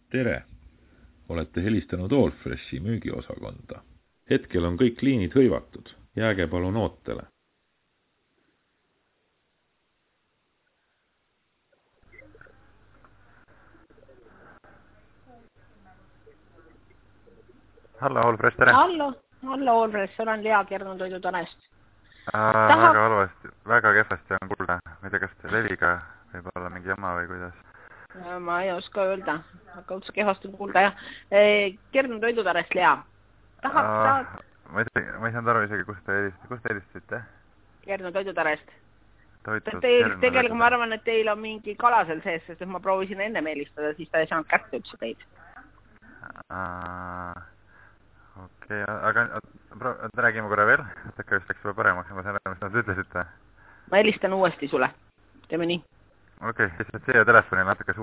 Tere! Olete helistanud Allfreshi müügiosakonda. Hetkel on kõik liinid hõivatud. Jääge palun ootele. Hallo, Allfresh, tere! Hallo Allfresh, olen Lea Kernu toidutanest. Väga kehvasti on kuulda. Ma ei tea, kas leviga võib olla mingi jama või kuidas? Ma ei oska öelda, aga üldse kehvasti kuulda, jah. Kernu toidutanest, Lea. Ma ei saanud aru isegi, kust te helistasite? Kernu toidutanest. Tegelikult ma arvan, et teil on mingi kala seal sees, sest ma proovisin enne meelistada, siis ta ei saanud kätte üldse teid. Okei, aga räägime korra veel, et äkki vist läks juba paremaks, ma saan aru, mis nad ütlesite. Ma helistan uuesti sulle. Teeme nii. Okei, lihtsalt siia telefonile natuke